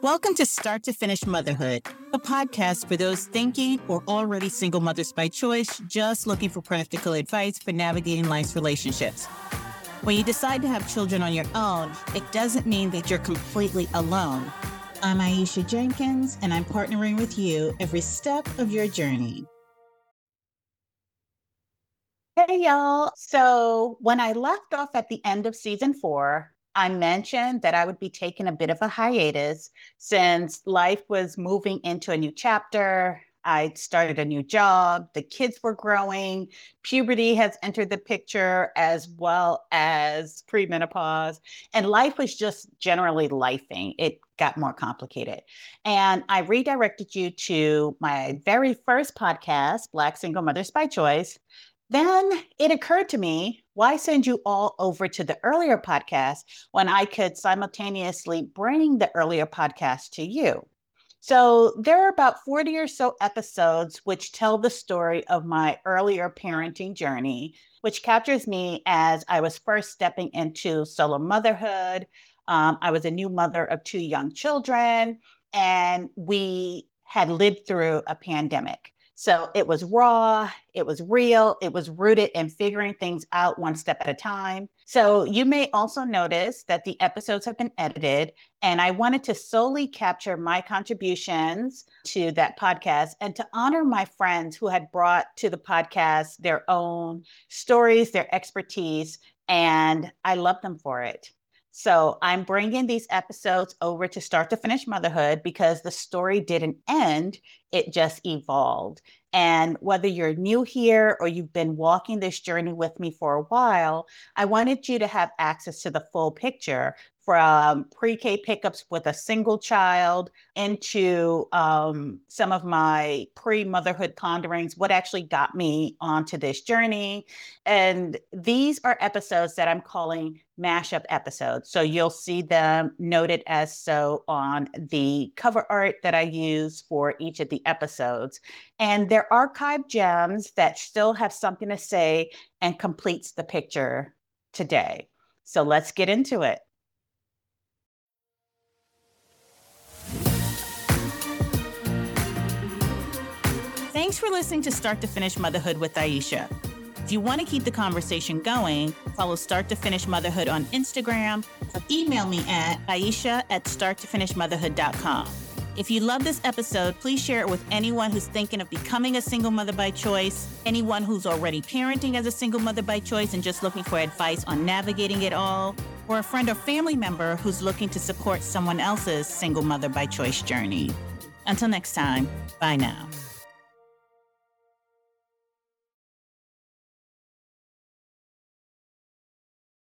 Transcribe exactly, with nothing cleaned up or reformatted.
Welcome to Start to Finish Motherhood, a podcast for those thinking or already single mothers by choice, just looking for practical advice for navigating life's relationships. When you decide to have children on your own, it doesn't mean that you're completely alone. I'm Aisha Jenkins, and I'm partnering with you every step of your journey. Hey, y'all. So when I left off at the end of season four, I mentioned that I would be taking a bit of a hiatus since life was moving into a new chapter. I started a new job, the kids were growing, puberty has entered the picture as well as premenopause, and life was just generally lifing. It got more complicated. And I redirected you to my very first podcast, Black Single Mothers by Choice. Then it occurred to me, why send you all over to the earlier podcast when I could simultaneously bring the earlier podcast to you? So there are about forty or so episodes which tell the story of my earlier parenting journey, which captures me as I was first stepping into solo motherhood. Um, I was a new mother of two young children, and we had lived through a pandemic. So it was raw, it was real, it was rooted in figuring things out one step at a time. So you may also notice that the episodes have been edited, and I wanted to solely capture my contributions to that podcast and to honor my friends who had brought to the podcast their own stories, their expertise, and I love them for it. So I'm bringing these episodes over to Start to Finish Motherhood because the story didn't end, it just evolved. And whether you're new here or you've been walking this journey with me for a while, I wanted you to have access to the full picture from pre-K pickups with a single child into um, some of my pre-motherhood ponderings, what actually got me onto this journey. And these are episodes that I'm calling mashup episodes. So you'll see them noted as so on the cover art that I use for each of the episodes. And they're archived gems that still have something to say and completes the picture today. So let's get into it. Thanks for listening to Start to Finish Motherhood with Aisha. If you want to keep the conversation going, follow Start to Finish Motherhood on Instagram or email me at aisha at start to finish motherhood dot com. If you love this episode, please share it with anyone who's thinking of becoming a single mother by choice, anyone who's already parenting as a single mother by choice and just looking for advice on navigating it all, or a friend or family member who's looking to support someone else's single mother by choice journey. Until next time, bye now.